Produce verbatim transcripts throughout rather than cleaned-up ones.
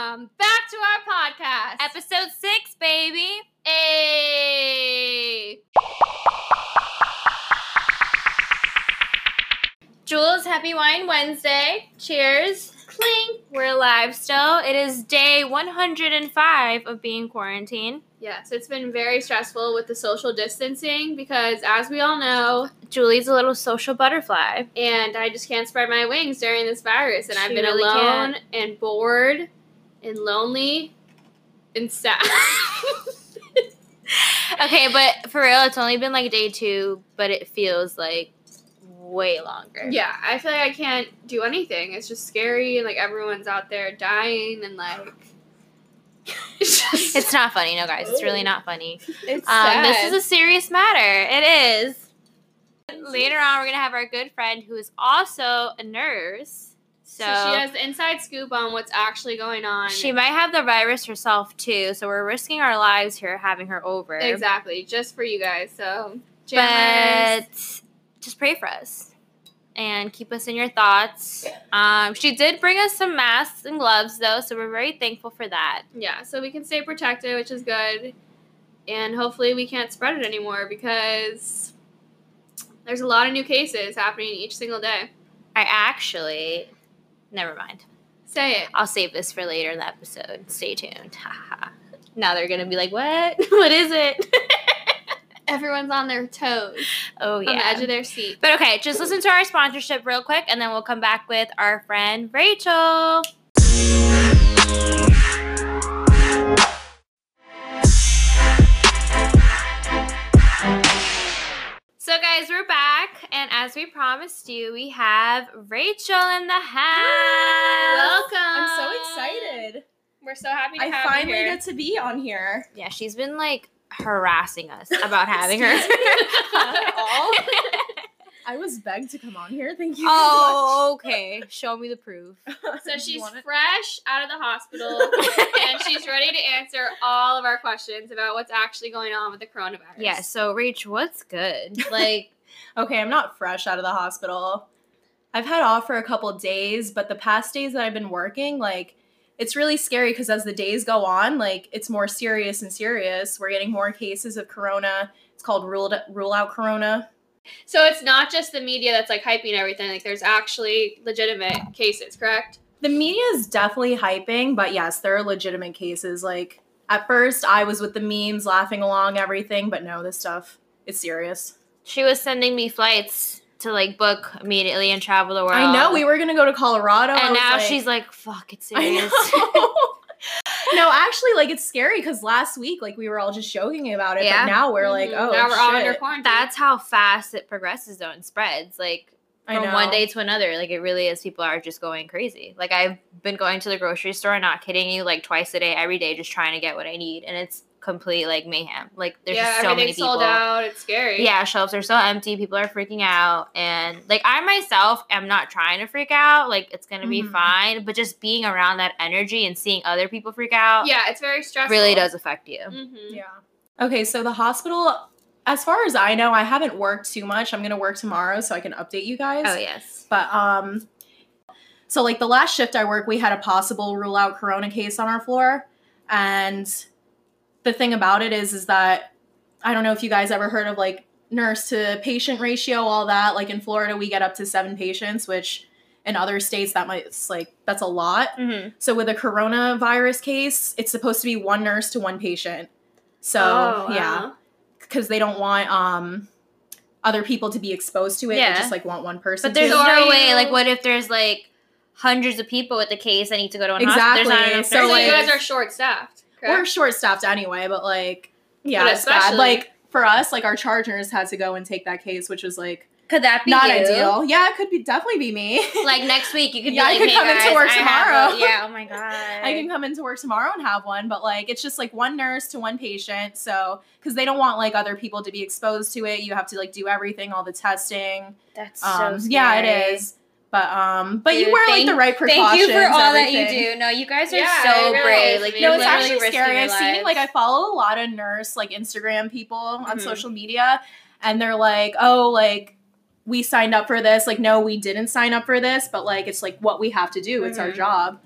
Welcome back to our podcast. Episode six, baby. Hey. Jules, happy Wine Wednesday. Cheers. Clink. We're alive still. It is day one hundred five of being quarantined. Yes, it's been very stressful with the social distancing because, as we all know, Julie's a little social butterfly. And I just can't spread my wings during this virus. And She I've been really alone can't. and bored and lonely and sad. Okay, but for real, it's only been like day two, but it feels like way longer. Yeah, I feel like I can't do anything. It's just scary and like everyone's out there dying and like it's just It's not funny, no, guys. It's really not funny. it's Um, sad. this is a serious matter. It is. Later on, we're going to have our good friend who is also a nurse. So, So she has the inside scoop on what's actually going on. she might have the virus herself, too. So we're risking our lives here having her over. Exactly, just for you guys. So, jammers. But just pray for us. And keep us in your thoughts. Um, she did bring us some masks and gloves, though, so we're very thankful for that. Yeah, so we can stay protected, which is good. And hopefully we can't spread it anymore because there's a lot of new cases happening each single day. I actually... Never mind. Say it. I'll save this for later in the episode. Stay tuned. Now they're going to be like, what? What is it? Everyone's on their toes. Oh, yeah. On the edge of their seat. But okay, just listen to our sponsorship real quick, and then we'll come back with our friend Rachel. So, guys, we're back, and as we promised you, we have Rachel in the house. Welcome. I'm so excited. We're so happy to I have finally you here. get to be on here. Yeah, she's been, like, harassing us about having her. Not at all. I was begged to come on here. Thank you. Oh, okay. Show me the proof. so So she's fresh out of the hospital, and she's ready to answer all of our questions about what's actually going on with the coronavirus. Yeah, so, Rach, what's good? Like, Okay, I'm not fresh out of the hospital. I've had off for a couple days, but the past days that I've been working, like, it's really scary because as the days go on, like, it's more serious and serious. We're getting more cases of corona. It's called ruled, rule out corona. So it's not just the media that's like hyping everything. Like there's actually legitimate cases, correct? The media is definitely hyping, but yes, there are legitimate cases. Like, at first, I was with the memes, laughing along everything, but no, this stuff, it's serious. she was sending me flights to, like, book immediately and travel the world. I know, we were going to go to Colorado. I And was now like, she's like, fuck, it's I serious. know. No, actually, like, it's scary because last week, like, we were all just joking about it, Yeah. but now we're like, Mhm. oh, now we're all shit. under quarantine. That's how fast it progresses, though, and spreads. Like, I from know. one day to another. Like, it really is. People are just going crazy. Like, I've been going to the grocery store, not kidding you, like, twice a day, every day, just trying to get what I need. And it's complete, like, mayhem. Like, there's yeah, just so many everything's people. sold out. It's scary. Yeah, shelves are so empty. People are freaking out. And, like, I myself am not trying to freak out. Like, it's going to be Mhm. fine. But just being around that energy and seeing other people freak out Yeah, it's very stressful. really does affect you. Mm-hmm. Yeah. Okay, so the hospital, as far as I know, I haven't worked too much. I'm going to work tomorrow so I can update you guys. Oh, yes. But, um, so, like, the last shift I worked, we had a possible rule out corona case on our floor. And the thing about it is, is that, I don't know if you guys ever heard of, like, nurse to patient ratio, all that. Like, in Florida, we get up to seven patients, which in other states, that might, it's like, that's a lot. Mm-hmm. So with a coronavirus case, it's supposed to be one nurse to one patient. So, Oh, yeah, wow. because they don't want, um, other people to be exposed to it. Yeah. They just, like, want one person But there's to. So no are way. you- Like, what if there's, like, hundreds of people with the case that need to go to an Exactly. hospital? There's not enough So, So, nurses. you like- guys are short-staffed, We're correct? short-staffed anyway, but, like, yeah, But it's bad. especially- Like, for us, like, our charge nurse had to go and take that case, which was, like, Could that be not you? ideal. Yeah, it could be definitely be me. Like, next week, you could Yeah, I be like, could hey, come into guys, work I have tomorrow. a- yeah, oh, my God. I can come into work tomorrow and have one, but, like, it's just, like, one nurse to one patient, so, because they don't want, like, other people to be exposed to it. You have to, like, do everything, all the testing. That's Um, so scary. yeah, it is. But, um, but you Dude, wear, like, thank- the right precautions. Thank you for all that you everything. do. No, you guys are Yeah, so it really brave. is. Like, No, you're No, it's literally actually risking scary. your I've seen, lives. like, I follow a lot of nurse, like, Instagram people on Mhm. social media, and they're like, oh, like, we signed up for this. Like, no, we didn't sign up for this, but, like, it's, like, what we have to do. It's our Mhm. job.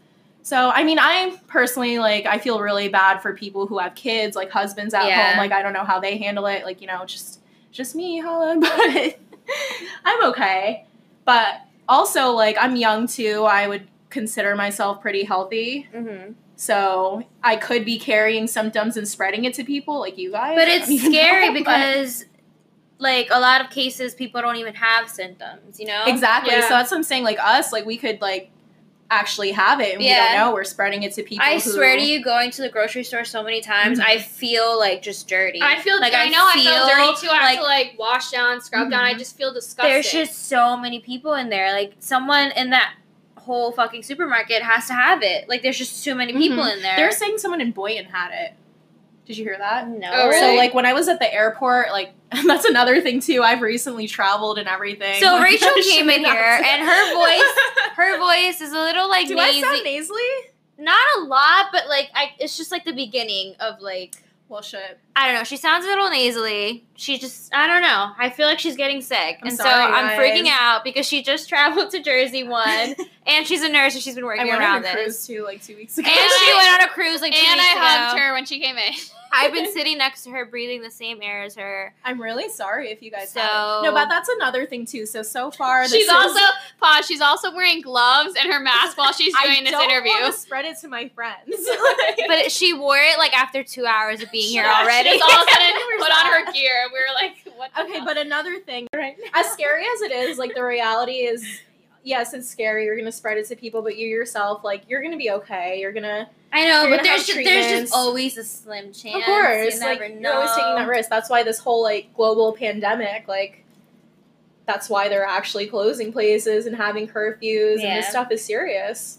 So, I mean, I personally, like, I feel really bad for people who have kids, like husbands at Yeah. home. Like, I don't know how they handle it. Like, you know, just just me, Helen. But I'm okay. But also, like, I'm young, too. I would consider myself pretty healthy. Mm-hmm. So I could be carrying symptoms and spreading it to people like you guys. But I it's don't even scary know, but- because, like, a lot of cases, people don't even have symptoms, you know? Exactly. Yeah. So that's what I'm saying. Like, us, like, we could, like, actually have it, and we Yeah. don't know. We're spreading it to people I who... swear to you, going to the grocery store so many times, Mhm. I feel, like, just dirty. I feel. like, I know. I feel dirty too. I have like, to like wash down, scrub down. I Mhm. just feel disgusting. there's just so many people in there. Like, someone in that whole fucking supermarket has to have it. Like, there's just too many people Mhm. in there. They're saying someone in Boynton had it. Did you hear that? no. Oh, So, really? like, when I was at the airport, like, that's another thing, too. I've recently traveled and everything. So Like, Rachel I came in shouldn't have here, to- and her voice, her voice is a little like Do nasally. I sound nasally? Not a lot, but like I, it's just like the beginning of like Well, shit. I don't know. She sounds a little nasally. She just I don't know. I feel like she's getting sick, I'm and sorry, so I'm guys. freaking out because she just traveled to Jersey one, and she's a nurse and she's been I working went around on a this. cruise, too, like, two weeks ago. And she I- went on a cruise like two and I weeks hugged ago. her when she came in. I've been sitting next to her, breathing the same air as her. I'm really sorry if you guys So- haven't. No, but that's another thing, too. So, so far, this She's is- also pause. She's also wearing gloves and her mask while she's doing I this don't interview. want to spread it to my friends. But she wore it like after two hours of being here Yeah, already. She's all of a sudden Where's put on her that? gear. We were like, what? The Okay, hell? but another thing, as scary as it is, like, the reality is, yes, it's scary. You're gonna spread it to people, but you yourself, like, you're gonna be okay. You're gonna, I know, You're but gonna there's have just, there's treatments. just always a slim chance. of course, you like, never know. you're always taking that risk. That's why this whole like global pandemic, like, that's why they're actually closing places and having curfews, and Yeah. this stuff is serious.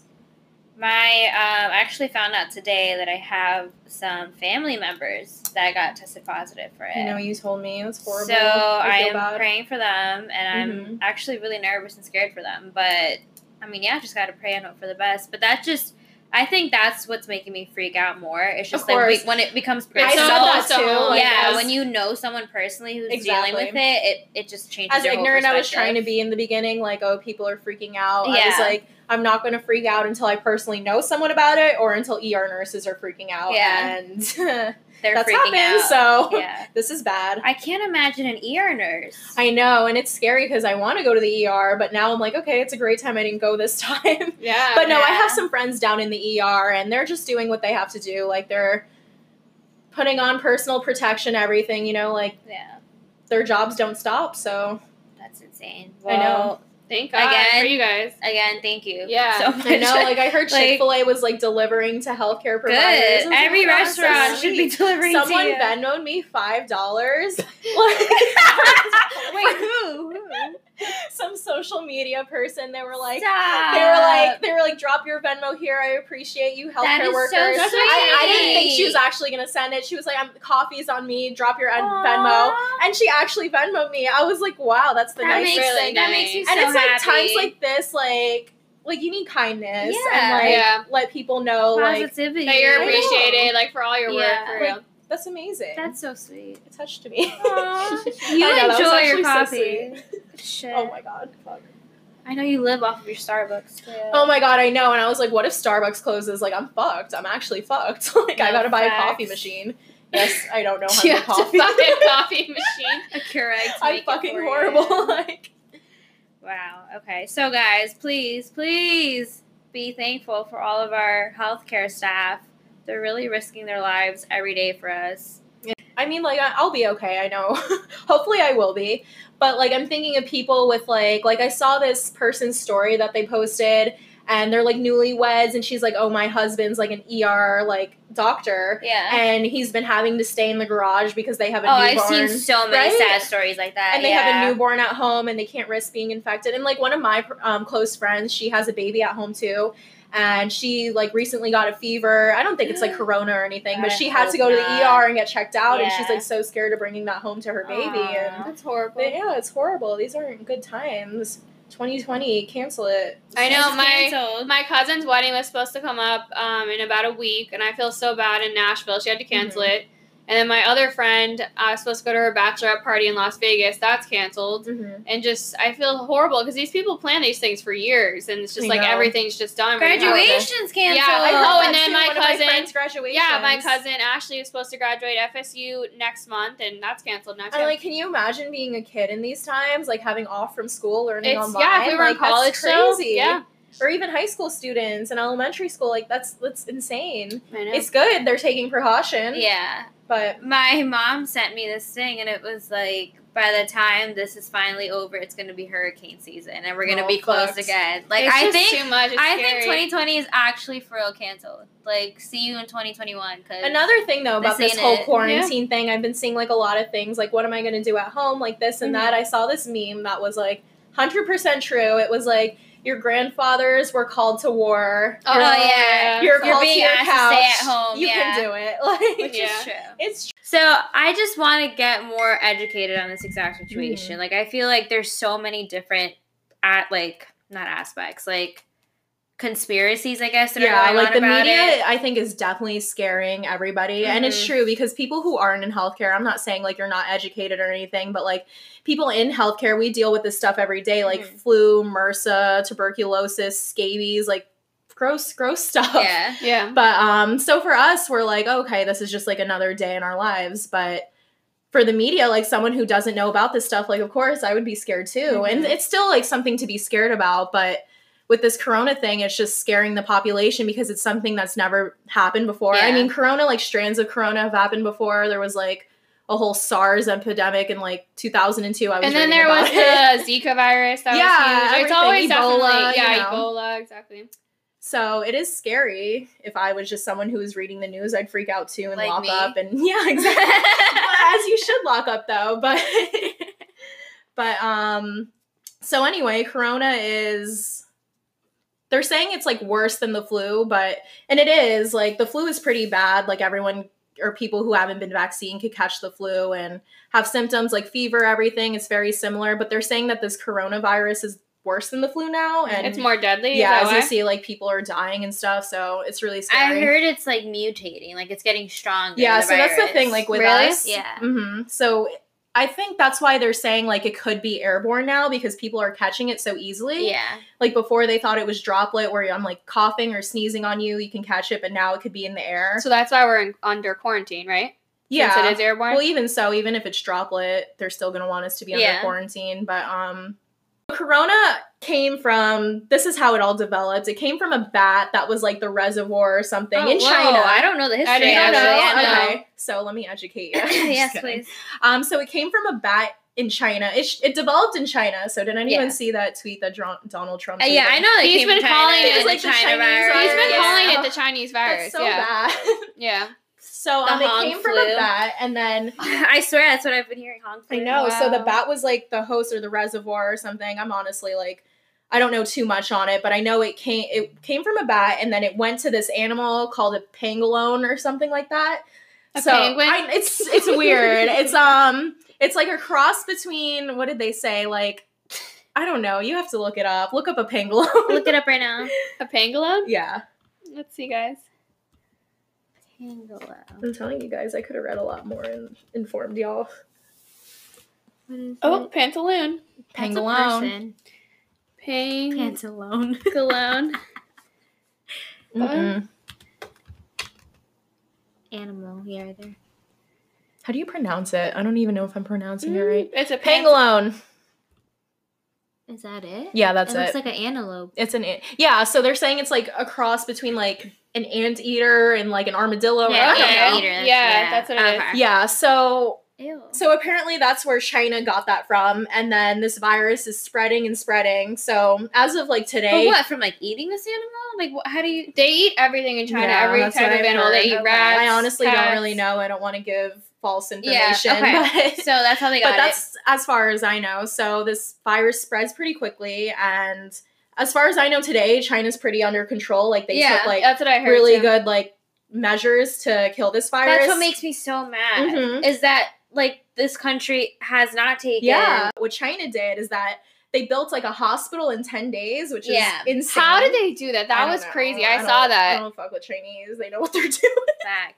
My, um, I actually found out today that I have some family members that got tested positive for it. I know you told me it's horrible. So I I feel am bad. praying for them, and Mhm. I'm actually really nervous and scared for them. But I mean, yeah, just gotta pray and hope for the best. But that just, I think that's what's making me freak out more. It's just Of like we, course. when it becomes It's I personal. said that so- too. Like, yeah, as, when you know someone personally who's Exactly. dealing with it, it it just changes. as your whole ignorant I was perspective. trying to be in the beginning, like, oh, people are freaking out. I was Yeah. like, I'm not going to freak out until I personally know someone about it, or until E R nurses are freaking out. Yeah. And They're that's freaking happened. out. So Yeah, this is bad. I can't imagine an E R nurse. I know, and it's scary because I want to go to the E R, but now I'm like, okay, it's a great time I didn't go this time. yeah. But no, I Yeah. have some friends down in the E R, and they're just doing what they have to do. Like, they're putting on personal protection, everything, you know, like, yeah, their jobs don't stop, so. that's insane. I know. Well, Thank God Again. for you guys. again, thank you. Yeah. so much. I know, like, I heard Like- Chick-fil-A was, like, delivering to healthcare providers. I Good. was like, Every oh, that's so restaurant should be sweet. delivering Someone to you. Venmoed me five dollars. Wait, who? Who? Some social media person. They were like, Stop. they were like, they were like, drop your Venmo here. I appreciate you, That healthcare is so workers. sweet. I, I didn't think she was actually gonna send it. She was like, I'm coffee's on me. Drop your Venmo. Aw. And she actually Venmoed me. I was like, wow, that's the That nice makes really thing. that makes you nice. so and it's like happy. times like this, like, like you need kindness Yeah. and like Yeah. let people know, like, Positivity. That you're I know. appreciated, like for all your Yeah. work. For real. Like, that's amazing. That's so sweet. it touched me. Aw. I You know, that was enjoy actually your so coffee. sweet. Shit. Oh my god. Fuck. I know you live off of your Starbucks too. Oh my god, I know. And I was like, what if Starbucks closes? Like, I'm fucked. I'm actually fucked. like, I No gotta buy a facts. coffee machine. Yes, I don't know how You to have make to coffee. buy a coffee machine. A Keurig to I'm make it fucking for you. horrible. like, Wow. Okay. So, guys, please, please be thankful for all of our healthcare staff. They're really risking their lives every day for us. I mean, like, I- I'll be okay. I know. Hopefully, I will be. But like, I'm thinking of people with like, like I saw this person's story that they posted, and they're like newlyweds, and she's like, "Oh, my husband's like an E R like doctor." Yeah. And he's been having to stay in the garage because they have a oh, newborn. I've seen so many right? sad stories like that. and they yeah. have a newborn at home and they can't risk being infected. And like one of my um, close friends, she has a baby at home too, and she like recently got a fever. I don't think it's like corona or anything, but I she had to hope go to the not. E R and get checked out, and she's Yeah. like so scared of bringing that home to her baby. Aw. And That's horrible. but yeah, it's horrible. These aren't good times. twenty twenty, cancel it. I know It's my canceled. my cousin's wedding was supposed to come up um, in about a week, and I feel so bad in Nashville. She had to cancel Mhm. it, And then my other friend, I was supposed to go to her bachelorette party in Las Vegas. That's canceled. Mm-hmm. And just, I feel horrible because these people plan these things for years, and it's just I like know. everything's just done. when you have it. Graduation's canceled. Yeah, I heard Oh, that and then too, my one cousin- of my friends' graduations. Yeah, my cousin Ashley is supposed to graduate F S U next month, and that's canceled next And month. like, can you imagine being a kid in these times, like having off from school, learning It's online? yeah, if we were like, in college, that's so, crazy. yeah, Or even high school students and elementary school, like that's that's insane. I know. It's good they're taking precaution. Yeah. But My mom sent me this thing, and it was like, by the time this is finally over, it's going to be hurricane season, and we're going to Oh, be closed fucked. again. Like, It's I just think, too much. It's I scary. think twenty twenty is actually for real canceled. Like, see you in twenty twenty-one. Cause another thing though about This this ain't whole it. quarantine thing, I've been seeing like a lot of things, like what am I going to do at home, like this and Mhm. that. I saw this meme that was like one hundred percent true. It was like, your grandfathers were called to war. Oh, Oh, You're- yeah. You're, You're called being to your asked to couch. stay at home, You yeah. can do it. Like, which Yeah. is true. it's So I just want to get more educated on this exact situation. Mm-hmm. Like, I feel like there's so many different, at like not aspects, like conspiracies, I guess. That are yeah, going like on the about media, it. I think is definitely scaring everybody, and it's Mhm. true because people who aren't in healthcare, I'm not saying like you're not educated or anything, but like people in healthcare, we deal with this stuff every day, like Mhm. flu, MRSA, tuberculosis, scabies, like gross, gross stuff. Yeah. Yeah. But um, so for us, we're like, okay, this is just like another day in our lives, but. For the media, like someone who doesn't know about this stuff, like of course I would be scared too. And Mhm. it's still like something to be scared about, but with this corona thing, it's just scaring the population because it's something that's never happened before. I Yeah. mean, corona, like strands of corona have happened before. There was like a whole SARS epidemic in like two thousand two. I was And then reading there was about it. the Zika virus that Yeah, was huge. It's everything. always Ebola, definitely yeah, you know. Ebola, exactly. So it is scary. If I was just someone who was reading the news, I'd freak out too and Like lock me. up. And yeah, exactly. Well, as you should lock up though. But but um, so anyway, corona is. They're saying it's like worse than the flu, but and it is like the flu is pretty bad. Like everyone or people who haven't been vaccinated could catch the flu and have symptoms like fever, everything. It's very similar, but they're saying that this coronavirus is worse than the flu now, and It's more deadly. yeah, is as that you why? see, like people are dying and stuff, so it's really I scary. heard it's like mutating, like it's getting stronger. yeah, the so that's the virus. thing, like with Really? us, Yeah. hmm So I think that's why they're saying like it could be airborne now because people are catching it so easily. Yeah. Like before, they thought it was droplet, where I'm like coughing or sneezing on you, you can catch it, but now it could be in the air. So that's why we're in, under quarantine, right? yeah, Since it is airborne. well, even so, even if it's droplet, they're still gonna want us to be under Yeah. quarantine. But um, corona came from. This is how it all developed. It came from a bat that was like the reservoir or something Oh, in whoa, China. I don't know the history. didn't You don't know? actually. Yeah, no. Okay, so let me educate you. Yes, Just kidding. please. Um, so it came from a bat in China. It, sh- it developed in China. So did anyone Yeah. see that tweet that Dron- Donald Trump? Uh, yeah, tweeted? I know. It He's came been from calling China it and like the the China Chinese virus. He's been virus. calling Yeah. it the Chinese virus. That's so yeah. bad. Yeah. So um, The it Hong came from flu. a bat, and then I swear that's what I've been hearing. Hong I flu. know. So the Wow. bat was like the host or the reservoir or something. I'm honestly like, I don't know too much on it, but I know it came. It came from a bat, and then it went to this animal called a pangolin or something like that. A so penguin? I, it's it's weird. It's um, it's like a cross between what did they say? Like, I don't know. You have to look it up. Look up a pangolin. Look it up right now. A pangolin? Yeah, Let's see, guys. Pangolin. I'm telling you guys, I could have read a lot more and informed y'all. What is Oh, it? pantaloon. That's a Pangolin. person. Pangolin. Pantaloon. Mm-mm. Animal. Yeah, right there. How do you pronounce it? I don't even know if I'm pronouncing it right. It's a pangolin. Pangolin. Is that it? Yeah, that's it it. looks like an antelope. It's an an- yeah. So they're saying it's like a cross between like an anteater and like an armadillo. Yeah, or, I don't yeah, know. eater, that's- Yeah, that's what it is. Okay. Yeah. So Ew. so apparently that's where China got that from, and then this virus is spreading and spreading. So as of like But today, what? From like eating this animal? Like, what, how do you? They eat everything in China. Yeah, Every that's type what of I've animal. They heard. eat Okay. rats. I honestly don't cats. really know. I don't want to give false Yeah. information. Okay. But So that's how they got but that's as far as I know. So this virus spreads pretty quickly, and as far as I know today, China's pretty under control. Like they Yeah, took like That's what I heard. really too. good like measures to kill this it. virus. That's what makes me so mad. Mhm. Is that like this country has not taken? Yeah, what China did is that they built like a hospital in ten days, which Yeah. is insane. How did they do that? I That don't was know. crazy. I, don't- saw I that. don't fuck with Chinese. They know what they're doing. Facts.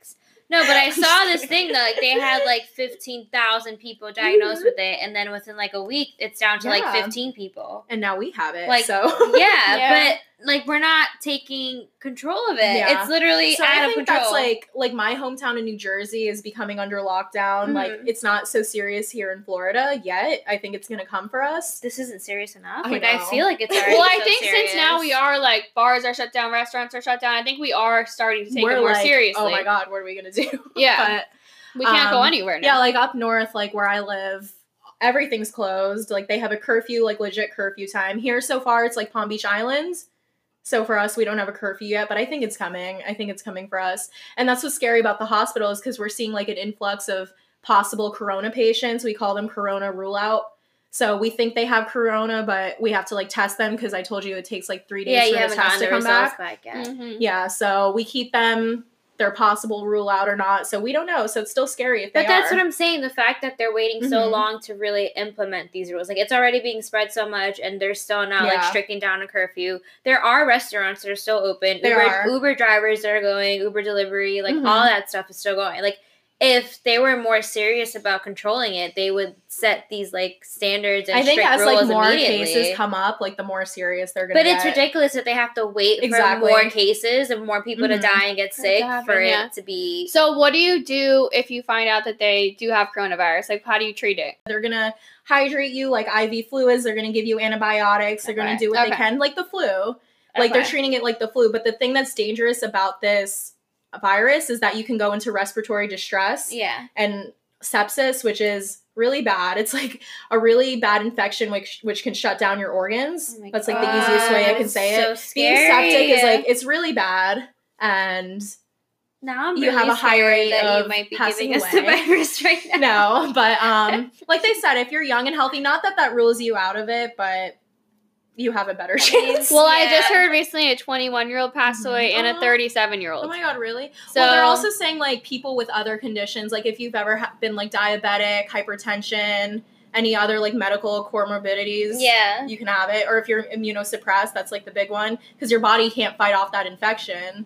No, but I saw this thing that like they had like fifteen thousand people diagnosed Mhm. with it, and then within like a week, it's down to Yeah. like fifteen people. And now we have it. Like, so yeah, Yeah. but like we're not taking control of it. Yeah. It's literally So out I of think control. that's like like my hometown in New Jersey is becoming under lockdown. Like Mhm. it's not so serious here in Florida yet. I think it's gonna come for us. This isn't serious enough. I Like I know. feel like it's already Well, I so think since now we serious. are like bars are shut down, restaurants are shut down. I think we are starting to take We're it more like, seriously. oh my god, what are we gonna do? Yeah. we can't go um, anywhere now. Yeah, like up north, like where I live, everything's closed. Like they have a curfew, like legit curfew time. Here so far, it's like Palm Beach Islands. So for us, we don't have a curfew yet, but I think it's coming. I think it's coming for us. And that's what's scary about the hospital is because we're seeing like an influx of possible corona patients. We call them corona rule out. So we think they have corona, but we have to like test them because I told you it takes like three days yeah, you for the haven't test gotten to the come results back. back yet. Mhm. Yeah, so we keep them their possible rule out or not. So we don't know. So it's still scary if they But that's are. what I'm saying. The fact that they're waiting so Mhm. long to really implement these rules, like it's already being spread so much, and they're still not like Yeah. stricting down a curfew. There are restaurants that are still open. There Uber, are. Uber drivers that are going, Uber delivery, like Mhm. all that stuff is still going. Like if they were more serious about controlling it, they would set these like standards and I think strict as rules like more immediately. cases come up, like the more serious they're gonna But get. it's ridiculous that they have to wait Exactly. for more cases and more people Mhm. to die and get For it sick to happen, for it yeah. to be. So what do you do if you find out that they do have coronavirus? Like, how do you treat it? They're gonna hydrate you like I V fluids. They're gonna give you antibiotics. They're gonna Okay. do what they Okay. can, like the flu. Like they're Okay. treating it like the flu. But the thing that's dangerous about this virus is that you can go into respiratory distress Yeah. and sepsis, which is really bad. It's like a really bad infection which which can shut down your organs. Oh my That's like the God, easiest way I that can is say so it. Being septic scary. is like it's really bad, and Now I'm you really have a high scared rate that of you might be passing giving us the away. virus right now. no, but um, like they said, if you're young and healthy, not that that rules you out of it, but you have a better I mean, chance. Well, I just Yeah. heard recently a twenty-one-year-old passed Mhm. away and a Oh. thirty-seven-year-old. Oh my god, really? So Well, they're also saying like people with other conditions, like if you've ever ha- been like diabetic, hypertension, any other like medical comorbidities, Yeah. you can have it. Or if you're immunosuppressed, that's like the big one because your body can't fight off that infection.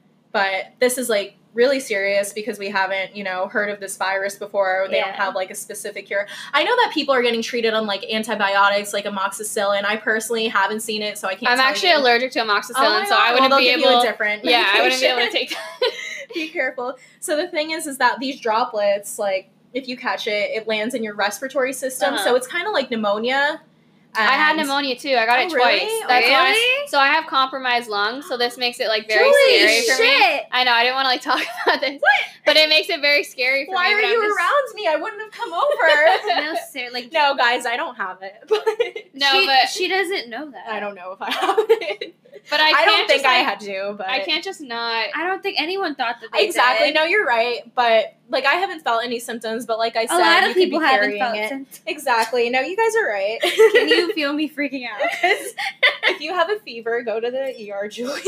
But this is like really serious because we haven't, you know, heard of this virus before. They don't Yeah. have like a specific cure. I know that people are getting treated on like antibiotics, like amoxicillin. I personally haven't seen it, so I can't. I'm tell actually you. allergic to Oh my amoxicillin, so God. I wouldn't well, be they'll give able. you a different. Yeah, I wouldn't be able to medication. take that. Be careful. So the thing is, is that these droplets, like if you catch it, it lands in your respiratory system. Uh-huh. So it's kind of like pneumonia. I had And- pneumonia too. I got Oh, it twice. really? That's why. Really? So I have compromised lungs, so this makes it like very Holy scary for me. shit. I know I didn't want to like talk about this, but it makes it very scary for Why me. are but I'm you just- around me? I wouldn't have come over. No, sir, like no, guys, I don't have it. But No, she, but she doesn't know that. I don't know if I have it. but I, I, can't don't just, think I like- had to. But I can't just not. I don't think anyone thought that they exactly. did. No, you're right. But like, I haven't felt any symptoms. But like I A said, lot you of could people be haven't carrying felt it. symptoms. Exactly. No, you guys are right. Can you feel me freaking out? 'Cause- if you have a fever, go to the E R, Julie.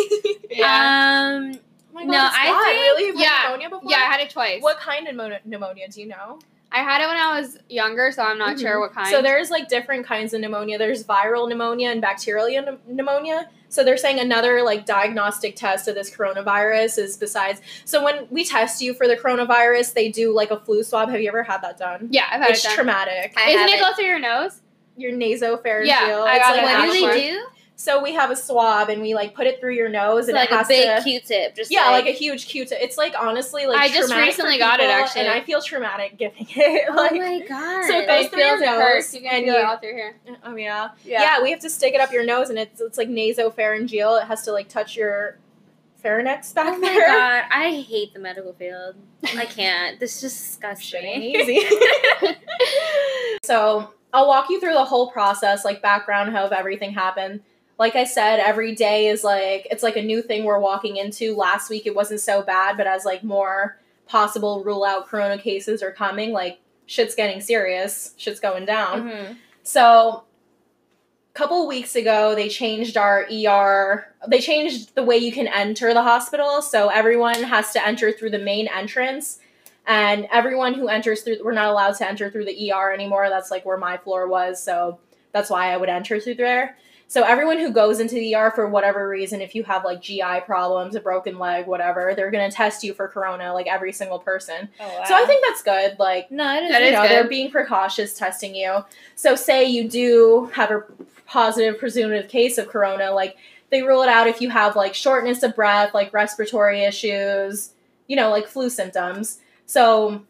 Yeah. Um, Oh my No, God, it's I bad. think- really You've had Yeah. pneumonia before. yeah, I had it twice. What kind of pneumonia, pneumonia do you know? I had it when I was younger, so I'm not Mhm. sure what kind. So there's like different kinds of pneumonia. There's viral pneumonia and bacterial pneu- pneumonia. So they're saying another like diagnostic test of this coronavirus is besides. So when we test you for the coronavirus, they do like a flu swab. Have you ever had that done? yeah, I've had It's it done. traumatic. I Isn't it haven't. go through your nose? Your nasopharyngeal. Yeah, I it's got like it. what do Actually- they do? So we have a swab and we like put it through your nose So and like it a has big to. Q-tip, just Yeah, like, like, a huge Q-tip. It's like honestly like I just traumatic recently for got it, people, actually. and I feel traumatic giving it. oh like, my god. So it But goes it through your feels it nose, hurts. You can and feel you- it all through here. oh yeah. yeah, We have to stick it up your nose, and it's it's like nasopharyngeal. It has to like touch your pharynx back Oh my there. god, I hate the medical field. I can't. This is Shit ain't disgusting. easy. So I'll walk you through the whole process, like background, how everything happened. Like I said, every day is like it's like a new thing we're walking into. Last week it wasn't so bad, but as like more possible rule out corona cases are coming, like shit's getting serious. Shit's going down. Mhm. So a couple weeks ago, they changed our E R. They changed the way you can enter the hospital. So everyone has to enter through the main entrance. And everyone who enters through, we're not allowed to enter through the E R anymore. That's like where my floor was. So that's why I would enter through there. So everyone who goes into the E R for whatever reason, if you have like G I problems, a broken leg, whatever, they're going to test you for corona, like every single person. Oh, wow. So I think that's good. Like, no, it is. That you is know, good. they're being precautious testing you. So say you do have a positive presumptive case of corona, like they rule it out if you have like shortness of breath, like respiratory issues, you know, like flu symptoms. So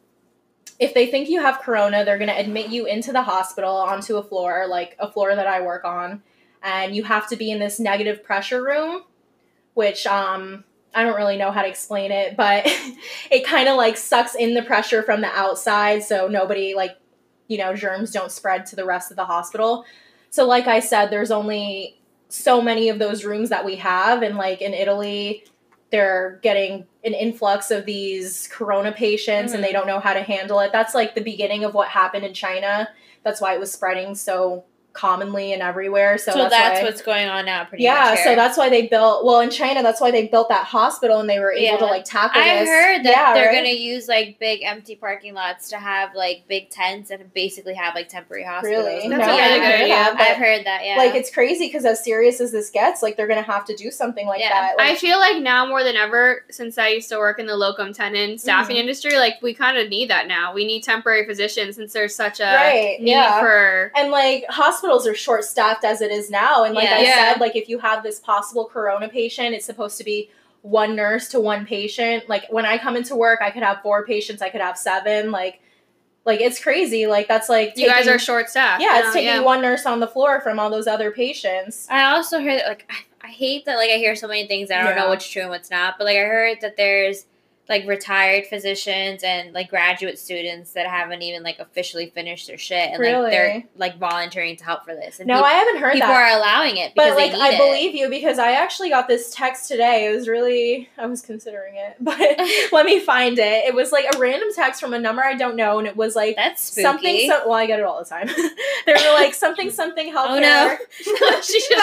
if they think you have corona, they're going to admit you into the hospital onto a floor, like a floor that I work on. And you have to be in this negative pressure room, which um, I don't really know how to explain it, but it kind of like sucks in the pressure from the outside. So nobody like, you know, germs don't spread to the rest of the hospital. So like I said, there's only so many of those rooms that we have. And like in Italy, they're getting an influx of these corona patients mm-hmm. and they don't know how to handle it. That's like the beginning of what happened in China. That's why it was spreading so commonly and everywhere. So, so that's, that's why, what's going on now pretty yeah, much. Yeah, so that's why they built, well, in China, that's why they built that hospital and they were able yeah. to like tackle I this. heard that yeah, they're right? going to use like big empty parking lots to have like big tents and basically have like temporary hospitals. Really? That's no, a I really didn't good hear idea. that, but, I've heard that, yeah. like, it's crazy because as serious as this gets, like, they're going to have to do something like Yeah. that. Like, I feel like now more than ever, since I used to work in the locum tenens staffing Mhm. industry, like we kind of need that now. We need temporary physicians since there's such a Right, need yeah. for. And, like, hospitals are short-staffed as it is now. And, like Yeah. I Yeah. said, like, if you have this possible corona patient, it's supposed to be one nurse to one patient. Like, when I come into work, I could have four patients. I could have seven. Like, like it's crazy. Like, that's, like, You guys taking- are short staffed. Yeah, it's now, taking yeah. one nurse on the floor from all those other patients. I also heard that, like, I, I hate that, like, I hear so many things. I don't Yeah. know what's true and what's not. But, like, I heard that there's, like, retired physicians and, like, graduate students that haven't even, like, officially finished their shit. And, Really? like, they're, like, volunteering to help for this. And No, peop- I haven't heard people that. are allowing it because But, like, they need I it. believe you because I actually got this text today. It was really, I was considering it, but let me find it. It was, like, a random text from a number I don't know, and it was, like, That's spooky. something, so, well, I get it all the time. They were, like, something, something healthcare. Oh, no. She just-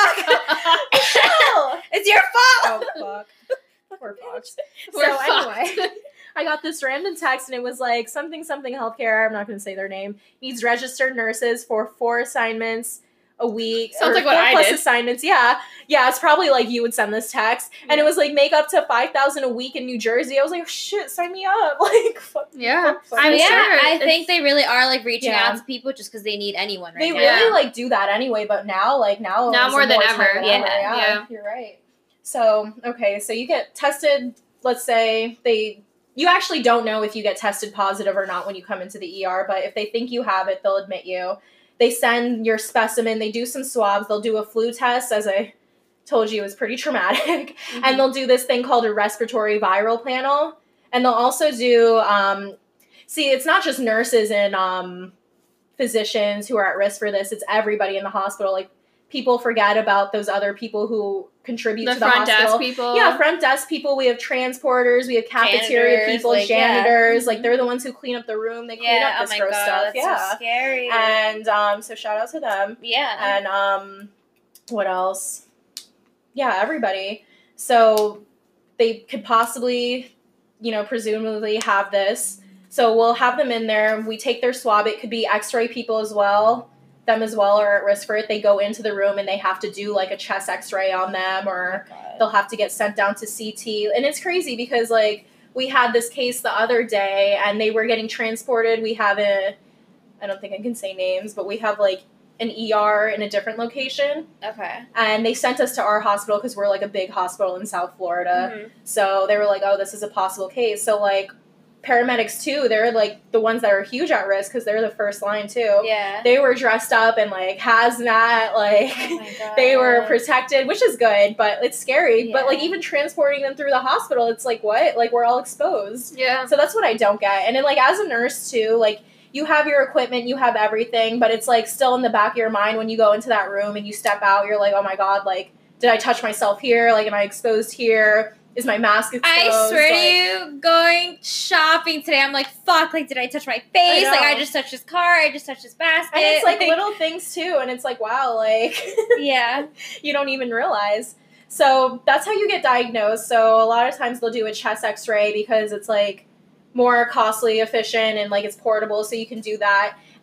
Michelle! It's your fault! Oh, fuck. We're fucked. We're so, fucked. anyway. I got this random text and it was like something something healthcare. I'm not going to say their name. Needs registered nurses for four assignments a week. Sounds or like what four I plus did. assignments. Yeah, yeah. It's probably like you would send this text, and it was like make up to five thousand a week in New Jersey. I was like, oh, shit, sign me up. Like, fuck, Yeah. fuck, fuck. I'm yeah, sure I it's- think they really are, like, reaching Yeah. out to people just because they need anyone right They now. really Yeah. like do that anyway, but now, like now, Now is more than time ever. Yeah. yeah, Yeah. you're right. So okay, so you get tested. Let's say they. You actually don't know if you get tested positive or not when you come into the E R, but if they think you have it, they'll admit you. They send your specimen, they do some swabs, they'll do a flu test, as I told you, it was pretty traumatic, Mhm. and they'll do this thing called a respiratory viral panel, and they'll also do, um, see, it's not just nurses and um, physicians who are at risk for this, it's everybody in the hospital. Like, people forget about those other people who contribute The to the front hospital. desk people. Yeah, front desk people. We have transporters. We have cafeteria Janitors, people, like, yeah. janitors. Like, Mhm. they're the ones who clean up the room. They clean Yeah, up oh this my gross god, stuff. that's Yeah, so scary. and um, so shout out to them. yeah. And um, what else? Yeah, everybody. So they could possibly, you know, presumably have this. So we'll have them in there. We take their swab. It could be X-ray people as well. Them as well are at risk for it. They go into the room and they have to do like a chest X-ray on them, or they'll have to get sent down to C T. And it's crazy because like we had this case the other day and they were getting transported. We have a, I don't think I can say names, but we have like an E R in a different location. Okay. And they sent us to our hospital because we're like a big hospital in South Florida. Mhm. So they were like, oh, this is a possible case. So like paramedics too, they're like the ones that are huge at risk because they're the first line too. Yeah. They were dressed up in like hazmat, like Oh my god. they were protected, which is good, but it's scary. But like Yeah. even transporting them through the hospital, it's like what? Like we're all exposed. Yeah. So that's what I don't get. And then like as a nurse too, like you have your equipment, you have everything, but it's like still in the back of your mind when you go into that room and you step out, you're like, oh my god, like did I touch myself here? Like am I exposed here? Is my mask exposed? I swear Like, to you, going shopping today, I'm like, fuck, like, did I touch my face? I Like, I know. just touched his car, I just touched his basket. and it's like little things too, and it's like, wow, like Yeah. you don't even realize. So that's how you get diagnosed. So a lot of times they'll do a chest x-ray because it's like more costly, efficient, and like it's portable, so you can do that.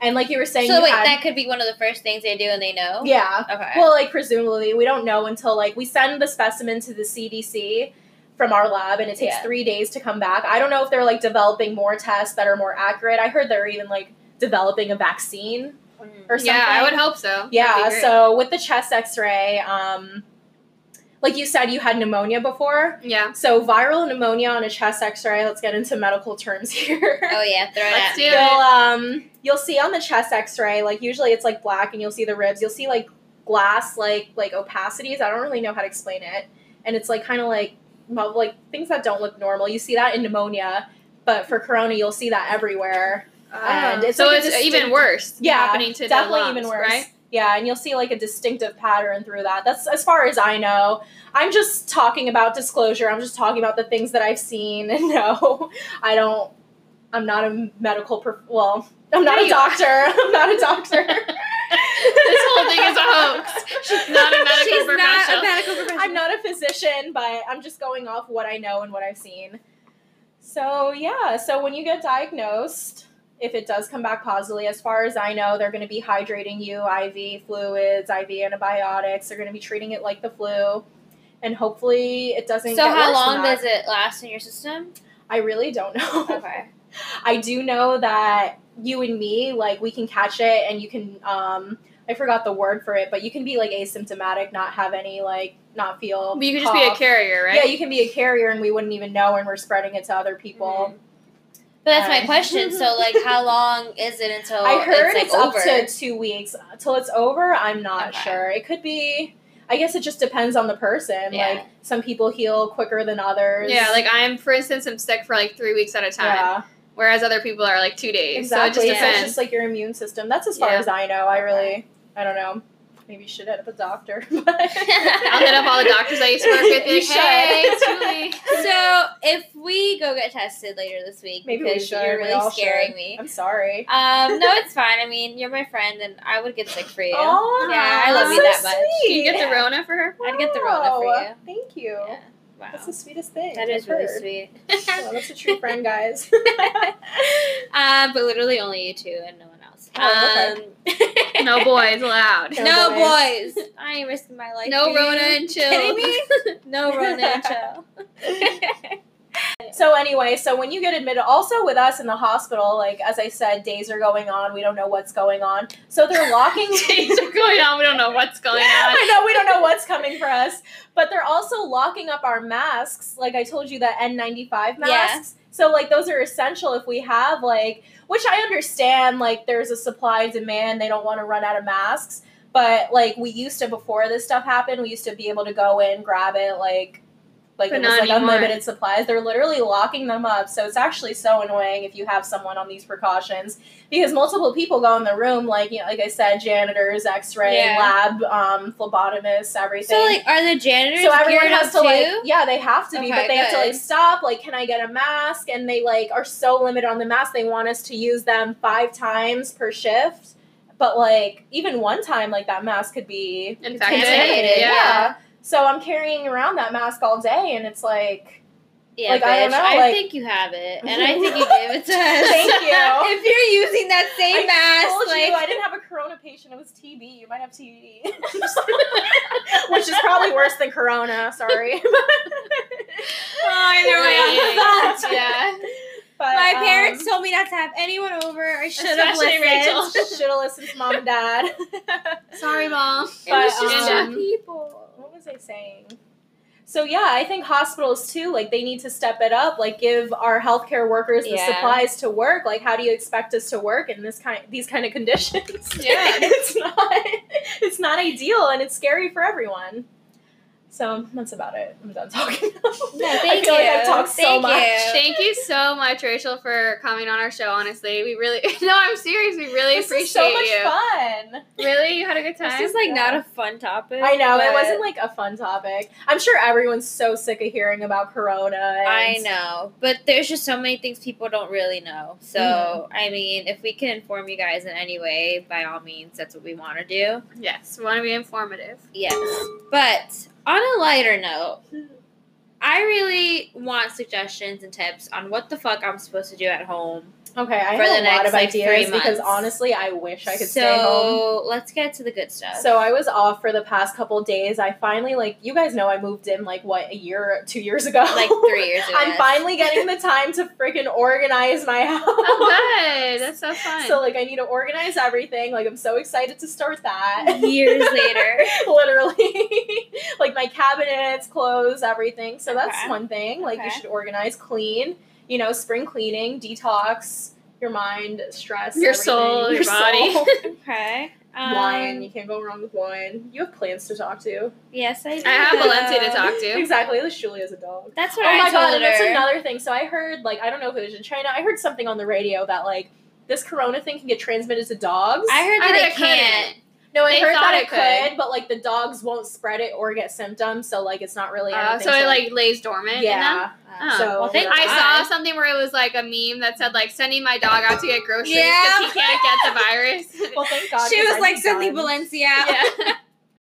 And like you were saying, So you wait, had, that could be one of the first things they do, and they know. yeah. Okay. Well, like presumably, we don't know until like we send the specimen to the C D C from our lab, and it takes Yeah. three days to come back. I don't know if they're like developing more tests that are more accurate. I heard they're even like developing a vaccine or something. Yeah, I would hope so. That'd be Yeah. great. So with the chest X-ray, um, like you said, you had pneumonia before. Yeah. So viral pneumonia on a chest X-ray. Let's get into medical terms here. Oh yeah, throw it Let's at do me. it. You'll um you'll see on the chest X-ray, like usually it's like black, and you'll see the ribs. You'll see like glass like like opacities. I don't really know how to explain it, and it's like kind of like well, like things that don't look normal. You see that in pneumonia, but for corona, you'll see that everywhere. And it's so like a it's distinct- even worse. Yeah, happening to definitely the lungs, even worse. right? Yeah, and you'll see like a distinctive pattern through that. That's as far as I know. I'm just talking about disclosure. I'm just talking about the things that I've seen and know. I don't. I'm not a medical. Prof- well, I'm not Yeah, a you are. doctor. I'm not a doctor. This whole thing is a hoax. She's not a medical She's professional. not a medical professional. I'm not a physician, but I'm just going off what I know and what I've seen. So yeah, so when you get diagnosed, if it does come back positively, as far as I know, they're going to be hydrating you, I V fluids, I V antibiotics. They're going to be treating it like the flu, and hopefully it doesn't. So get how worse than long that. does it last in your system? I really don't know. Okay. I do know that you and me, like, we can catch it, and you can. Um, I forgot the word for it, but you can be like asymptomatic, not have any like, not feel. But you could just be a cough. carrier, right? Yeah, you can be a carrier, and we wouldn't even know, and we're spreading it to other people. Mhm. But that's my Uh, question. So, like, how long is it until I heard it's, it's, like, up over? to two weeks till it's over. I'm not Okay. sure. It could be. I guess it just depends on the person. Yeah. Like some people heal quicker than others. Yeah, like I'm, for instance, I'm sick for like three weeks at a time, yeah, whereas other people are like two days. exactly. So it just So it's depends. just like your immune system. That's as far Yeah. as I know. I really, I don't know. Maybe you should hit up a doctor. I'll hit up all the doctors I used to work with. You Like, hey, should. it's Julie. So, if we go get tested later this week, Maybe we because should. you're We really all scaring should. me. I'm sorry. Um, no, it's fine. I mean, you're my friend, and I would get sick for you. Oh, Yeah, I love you so that much. You sweet. can get the Rona for her. I'd get the Rona for Wow. you. Thank you. Yeah. Wow. That's the sweetest thing. That is I've really heard. sweet. Oh, that's a true friend, guys. uh, but literally only you two and no one else. Oh, um, No boys allowed. No no boys. boys. I ain't risking my life. No for you. Rona and chill. Kidding me? No Rona and chill. So anyway, so when you get admitted, also with us in the hospital, like as I said, days are going on. We don't know what's going on. So they're locking. Days are going on. We don't know what's going on. I know we don't know what's coming for us, but they're also locking up our masks. Like I told you, the N ninety-five masks. So like those are essential if we have like, which I understand. Like there's a supply demand. They don't want to run out of masks. But like we used to before this stuff happened, we used to be able to go in, grab it, like. Like But it was not like anymore. unlimited supplies. They're literally locking them up. So it's actually so annoying if you have someone on these precautions because multiple people go in the room. Like you know, like I said, janitors, X-ray, Yeah. lab, um, phlebotomists, everything. So, like, are the janitors So everyone geared has up to too? like, yeah, they have to be, Okay, but they have to like good. stop. Like, can I get a mask? And they like are so limited on the mask. They want us to use them five times per shift. But like even one time, like that mask could be Infected. contaminated. Yeah. Yeah. So I'm carrying around that mask all day, and it's like, Yeah, Like, bitch, I don't know, I like- think you have it, and I think you gave it to us. Thank you. If you're using that same I mask, told like, you I didn't have a corona patient. It was T B. You might have T B D, which is probably worse than corona. Sorry. oh, I never Wait. thought. Yeah. But, My um, parents told me not to have anyone over. I should have Especially listened. Rachel. should have listened to mom and dad. Sorry, mom. It was But, just um, two people. What was I saying? So yeah, I think hospitals too, like they need to step it up, like give our healthcare workers the Yeah. supplies to work. Like, how do you expect us to work in this kind, these kind of conditions? Yeah. it's not, it's not ideal, and it's scary for everyone. So that's about it. I'm done talking. No, I thank feel like you. I've talked so Thank much. you. Thank you so much, Rachel, for coming on our show. Honestly, we really no, I'm serious. We really This appreciate is so much you. fun. Really, you had a good time. This is like Yeah. not a fun topic. I know it but wasn't like a fun topic. I'm sure everyone's so sick of hearing about Corona. And I know, but there's just so many things people don't really know. So, Mm-hmm. I mean, if we can inform you guys in any way, by all means, that's what we want to do. Yes, we want to be informative. Yes. But on a lighter note, I really want suggestions and tips on what the fuck I'm supposed to do at home. Okay, I For have the a lot next, of like, ideas three because months. honestly, I wish I could so, stay home. let's get to the good stuff. So I was off for the past couple of days. I finally, like, you guys know I moved in, like, what, a year, two years ago? Like three years ago. I'm yes. finally getting the time to freaking organize my house. Oh, good. That's so fun. So, like, I need to organize everything. Like, I'm so excited to start that. Years later. Literally. Like, my cabinets, clothes, everything. So that's Okay. one thing. Like, you Okay. should organize, clean, you know, spring cleaning, detox, your mind, stress, Your everything. soul, your body. soul. Okay. Um, Wine. You can't go wrong with wine. You have plants to talk to. Yes, I do. I have Valencia to talk to. Exactly. At least Julia's a dog. That's what Oh I my told god, and that's her. another thing. So I heard, like, I don't know if it was in China, I heard something on the radio that, like, this corona thing can get transmitted to dogs. I heard I that heard it it can't. couldn't. no, I they heard thought that it it could. could, but, like, the dogs won't spread it or get symptoms, so, like, it's not really Uh, anything. so to, it like lays dormant in them. yeah. Oh. So Well, thank I God. saw something where it was like a meme that said like sending my dog out to get groceries because Yeah. he can't get the virus. Well, thank God. She 'cause was I'd like, be suddenly done. Valencia. yeah.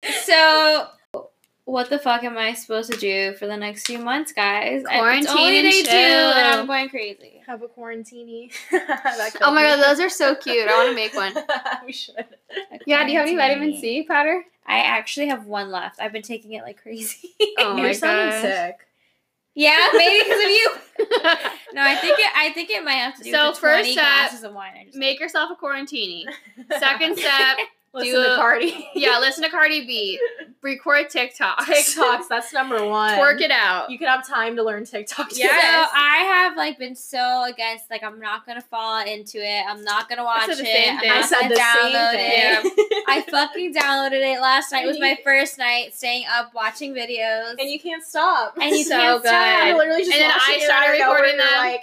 So, what the fuck am I supposed to do for the next few months, guys? I- Quarantine it's only and day two, chill. and I'm going crazy. Have a quarantini. Oh my god, those are so cute. I want to make one. We should. Yeah, do you have any vitamin Quarantini. C powder? I actually have one left. I've been taking it like crazy. Oh You're my sounding gosh. sick. Yeah, maybe because of you. No, I think it. I think it might have to do So with the first twenty step, glasses of wine. I just Make yourself a quarantini. Second step, Listen do to a- Cardi. yeah, listen to Cardi B. Record TikToks. TikToks, that's number one. Twerk it out. You can have time to learn TikTok. too. Yes. So I have like been so against. Like I'm not gonna fall into it. I'm not gonna watch said the it. same I'm thing. not I said gonna the download same it. thing. I fucking downloaded it last night. It was my first night staying up watching videos. And you can't stop. And you So can't good. stop. You're literally just And then watching I it started out of nowhere, recording you're them. Like,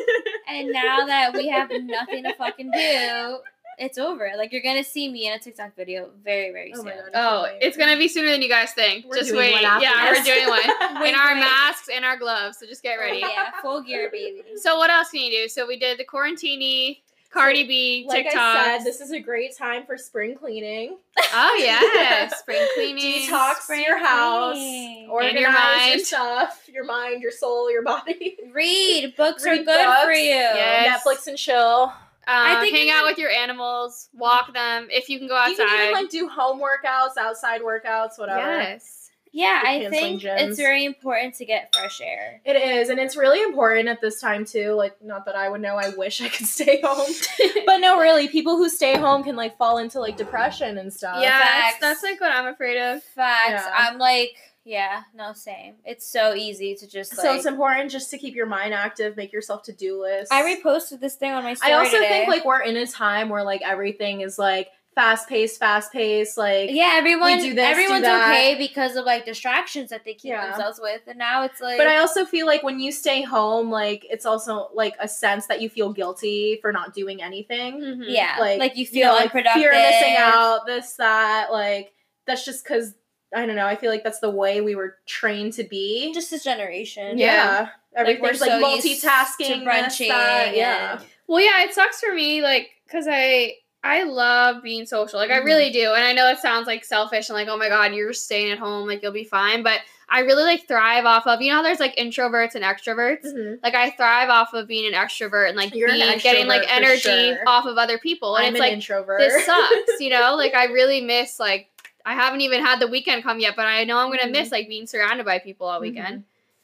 And now that we have nothing to fucking do, it's over. Like you're gonna see me in a TikTok video very, very oh soon. my god. Oh, it's gonna be sooner than you guys think. We're just doing wait. one after Yeah, this. we're doing one. Wait, in our wait. masks and our gloves. So just get ready. Yeah, full gear, baby. So what else can you do? So we did the quarantini, Cardi B, Like TikTok. I said, this is a great time for spring cleaning. Oh yeah, spring cleaning. Detox Spring your house. cleaning. Organize And your mind. your stuff. Your mind, your soul, your body. Read books are Read good for books. you. Yes. Netflix and chill. Um, I think hang you out can- with your animals. Walk them if you can go You can outside. even like do home workouts, outside workouts, whatever. yes. Yeah, The I canceling think gyms. it's very important to get fresh air. It is, and it's really important at this time too. Like, not that I would know, I wish I could stay home. But no, really, people who stay home can like fall into like depression and stuff. Yeah, that's, Facts. that's like what I'm afraid of. Facts. Yeah. I'm like, yeah, no, same. It's so easy to just like. So it's important just to keep your mind active, make yourself to-do lists. I reposted this thing on my story I also today. think like we're in a time where like everything is like fast paced, fast paced, like yeah, everyone, do this, do everyone's that. okay because of like distractions that they keep Yeah. themselves with, and now it's like. but I also feel like when you stay home, like it's also like a sense that you feel guilty for not doing anything. Mhm. yeah, Like, like, you you feel know, like, unproductive. fear of missing out, this, that, like that's just because I don't know. I feel like that's the way we were trained to be. Just this generation. yeah, everything's we're like, so used to multitasking, this, brunching that, yeah. and- Well, yeah, it sucks for me, like, because I I love being social. Like, I Mhm. really do. And I know it sounds, like, selfish and, like, oh, my God, you're staying at home. Like, you'll be fine. But I really, like, thrive off of, you know how there's, like, introverts and extroverts? Mhm. Like, I thrive off of being an extrovert and, like, You're an being, getting, like, extrovert for energy sure. off of other people. And I'm it's an like, introvert. this sucks, you know? Like, I really miss, like, I haven't even had the weekend come yet, but I know I'm going to Mhm. miss, like, being surrounded by people all Mhm. weekend.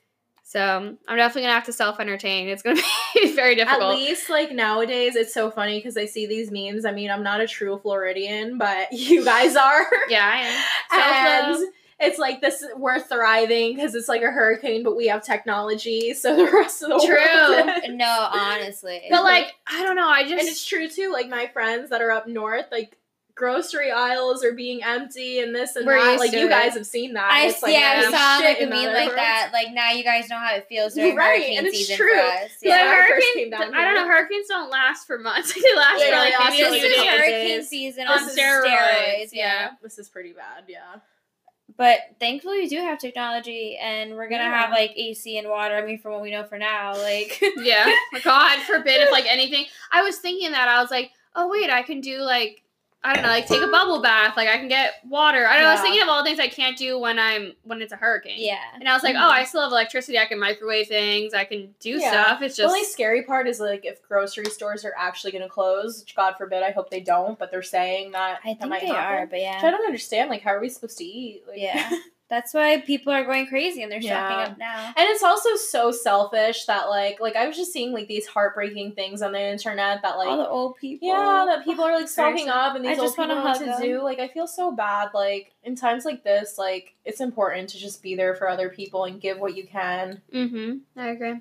So I'm definitely gonna have to self-entertain. It's gonna be very At difficult. least, like, nowadays, it's so funny because I see these memes. I mean, I'm not a true Floridian, but you guys are. Yeah, I am. Self-love. And it's like this, we're thriving because it's like a hurricane, but we have technology, so the rest of the True. world is. No, honestly. But like, I don't know. I just And it's true, too. Like, my friends that are up north, like, grocery aisles are being empty and this and We're that. used Like, to you it. guys have seen that. I It's like, yeah, I yeah, saw shit like a in meme other like parts. that. Like now you guys know how it feels during Right, hurricane and it's season true. for us. But Yeah, Yeah. when I first hurricanes, came down I don't know. here. Hurricanes don't last for months. they last Yeah, for like they last maybe for, a like, few a This is couple days. hurricane days. season On on steroids, steroids. yeah. Yeah. This is pretty bad, yeah. But thankfully we do have technology and we're gonna Yeah. have like A C and water. I mean from what we know for now. Like Yeah. God forbid if like anything. I was thinking that I was like, oh wait, I can do like I don't know, like take a bubble bath. Like I can get water. I don't know. I was Yeah. thinking of all the things I can't do when I'm when it's a hurricane. Yeah. And I was like, Mhm. oh, I still have electricity. I can microwave things. I can do Yeah. stuff. It's The just only scary part is like if grocery stores are actually going to close, which God forbid, I hope they don't, but they're saying that I that think might they happen. are, but Which I yeah. don't understand. Like, how are we supposed to eat? Like, Yeah. That's why people are going crazy and they're stocking Yeah. up now. And it's also so selfish that like like I was just seeing like these heartbreaking things on the internet that like All the old people. yeah, that people are like It's very stocking sad. up and these I old just people wanna don't know what hug to 'em. do. Like I feel so bad. Like in times like this, like it's important to just be there for other people and give what you can. Mm-hmm. I agree.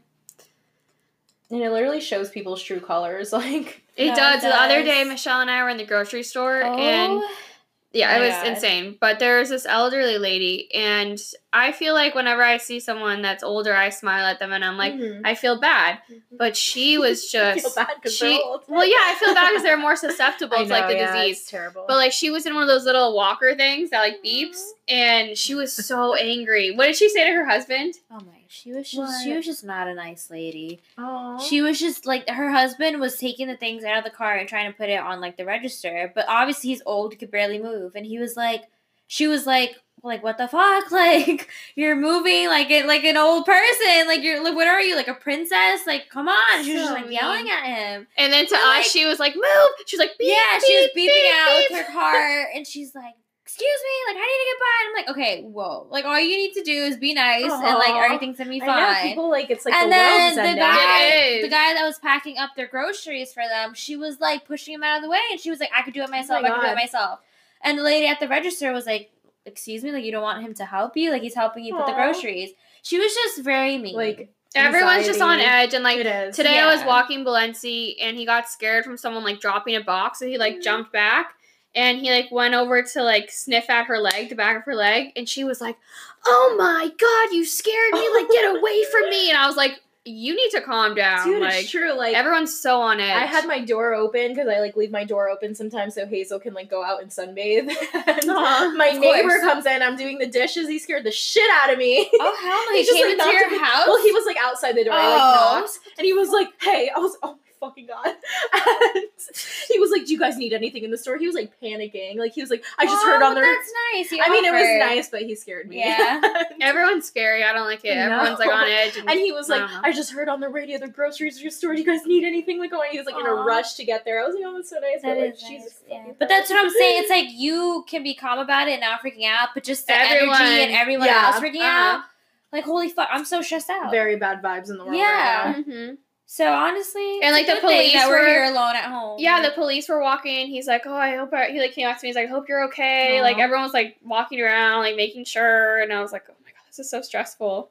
And it literally shows people's true colors. Like It No, it does. The other day, does. Michelle and I were in the grocery store, Oh, and yeah, my it was God. insane. But there was this elderly lady, and I feel like whenever I see someone that's older, I smile at them, and I'm like, mhm. I feel bad. But she was I just feel bad 'cause she. they're old. Well, yeah, I feel bad because they're more susceptible I to like know, the yeah, disease. it's terrible. But like she was in one of those little walker things that like beeps, and she was so angry. What did she say to her husband? Oh my, she was just she What? was just not a nice lady. Aw. She was just like her husband was taking the things out of the car and trying to put it on like the register, but obviously he's old, he could barely move, and he was like, she was like, like what the fuck, like you're moving like it like an old person, like you're like what are you like a princess? Like come on, she was just So like mean. yelling at him. And then to But, us, like- she was like, "Move!" She was like, beep, Yeah, she was beep, beeping beep, out beep. with her car, and she's like, excuse me, like, I need to get by. And I'm like, okay, whoa. Like, all you need to do is be nice, and, like, Aw. everything's gonna be I know fine. people like it's like and the then world's the ending. guy, It is. the guy that was packing up their groceries for them, she was, like, pushing him out of the way, and she was like, I could do it myself, my I could do it God. myself. And the lady at the register was like, excuse me, like, you don't want him to help you? Like, he's helping you put the Aw. groceries. She was just very mean. Like Everyone's just on anxiety. edge, and like It is. today I was Yeah. walking Balenci, and he got scared from someone like dropping a box, so he like Mm. jumped back, and he like went over to like sniff at her leg, the back of her leg, and she was like, "Oh my God, you scared me! Like get away from me!" And I was like, "You need to calm down." Dude, like it's true. Like everyone's so on edge. I had my door open because I like leave my door open sometimes so Hazel can like go out and sunbathe. And Aw, my of neighbor course. comes in. I'm doing the dishes. He scared the shit out of me. oh, hell no. He, He just, came like, into knocked your on the- house? Well, he was like outside the door. I Oh. like knocked, and he was like, "Hey," I was, "Oh my fucking God!" And he was like, "Do you guys need anything in the store?" He was like panicking. Like he was like, "I just Oh, heard on but the." that's nice. He I mean, it was offered. nice, but he scared me. Yeah. Everyone's scary. I don't like it. I know. Everyone's like on edge. And, And he was I like, don't know. I just heard on the radio the groceries are store. Do you guys need anything? Like, oh, he was like in a Aw. rush to get there. I was like, oh, that's so nice. That but like, is Jesus nice, yeah. fucking But that's what I'm Christ. saying. It's like you can be calm about it and not freaking out, but just the Everyone. energy and everyone Yeah, else freaking uh-huh. out. Like, holy fuck, I'm so stressed out. very bad vibes in the world Yeah. right now. Mhm. So honestly, And, like, it's a the good thing police that we're were- here alone at home. Yeah, the police were walking. He's like, "Oh, I hope I," he like came up to me. He's like, "I hope you're okay." Aw. Like everyone was like walking around, like making sure, and I was like, "Oh my God, this is so stressful."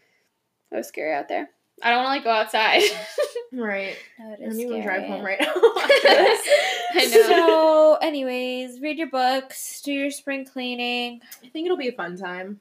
It was scary out there. I don't want to like go outside. Right. No, it I is don't even scary. drive home right now. after this. I know. So, anyways, read your books, do your spring cleaning. I think it'll be a fun time.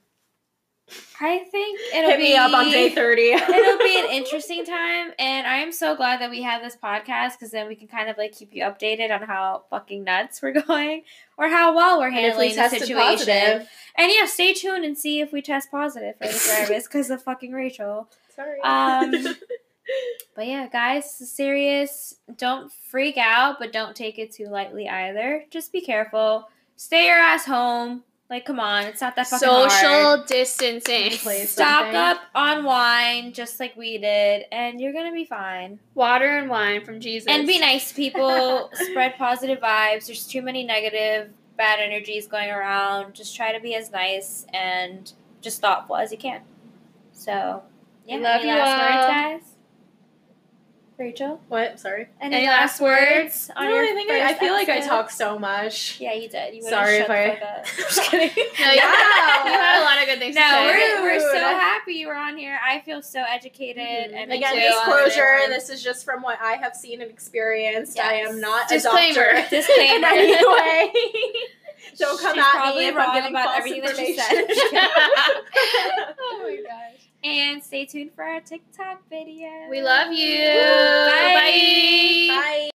I think it'll Hit be me up on day thirty. it'll be an interesting time, and I am so glad that we have this podcast because then we can kind of like keep you updated on how fucking nuts we're going or how well we're And if we handling the tested situation. positive. And yeah, stay tuned and see if we test positive for this virus because of fucking Rachel. Sorry. Um, But yeah, guys, this is serious. Don't freak out, but don't take it too lightly either. Just be careful. Stay your ass home. Like, come on, it's not that fucking hard. Social distancing. Please. Stock something. up on wine, just like we did, and you're gonna be fine. Water and wine from Jesus. And be nice, people. Spread positive vibes. There's too many negative, bad energies going around. Just try to be as nice and just thoughtful as you can. So, yeah. Love any you last all. words, guys? Rachel, What? Sorry. any, Any last last words on No, your I think I, I first feel like I episode? talk so much. Yeah, you did. You Sorry shut if I. the fuck up. I'm just kidding. No, you, had, you had a lot of good things No, to say. we're, we're so Rude. happy you were on here. I feel so educated. Mhm. and Again, too, disclosure. honestly. This is just from what I have seen and experienced. I Yes. am not Disclaimer. a doctor. Disclaimer. In any way. Don't come She's at probably me if wrong I'm giving about false everything that she information. Oh my gosh. And stay tuned for our TikTok video. We love you. Bye. Bye. Bye.